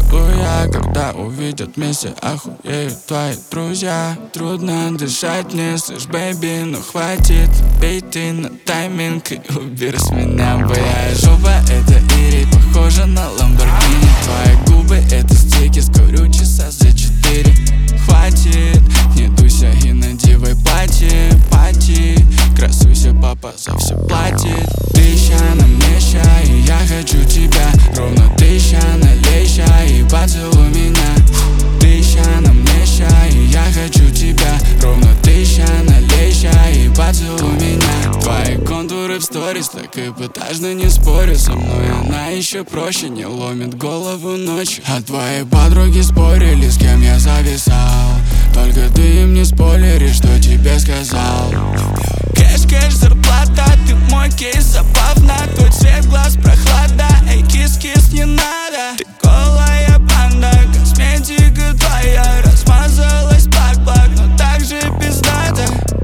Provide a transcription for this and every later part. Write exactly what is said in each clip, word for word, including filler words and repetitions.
поцелуя. Когда увидят вместе, охуеют твои друзья. Трудно дышать мне, слышь, бэйби, ну хватит. Бей ты на тайминг и убери с меня. Твоя жопа это Ири, похожа на Ламборгини. Твои губы это стики, скурю часа за четыре. Хватит, не дуйся и надевай пати, пати. Красуйся, папа за все платит. Ты ща на мне ща, и я хочу тебя. Ровно ты ща, налей ща и поцелуй меня. Ты ща на мне ща, и я хочу тебя. Ровно ты ща, налей ща и поцелуй меня. Твои контуры в сторис, так эпатажно, не спорю со мной. Она еще проще, не ломит голову ночью. А твои подруги спорили, с кем я зависал. Только ты им не спойлери, что тебе сказал. Кэш, кэш, зарплата, ты мой кейс, забавно. Твой цвет глаз, прохлада, эй, кис-кис, не надо. Ты голая панда, косметика твоя размазалась бак-бак, но так же пиздата.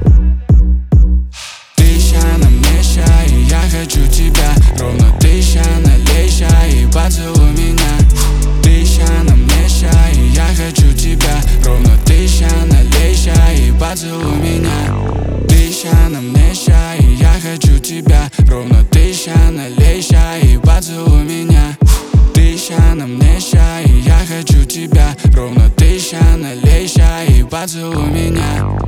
Ты ща на мне ща, и я хочу тебя. Ровно ты ща, налей ща и поцелуй меня. Ты ща на мне ща, и я хочу тебя. Ровно ты ща, налей ща и поцелуй меня. Ты ща на мне ща, и я хочу тебя. Ровно ты ща, налей ща и поцелуй меня. Ты ща на мне ща, и я хочу тебя. Ровно ты ща, налей ща и поцелуй меня.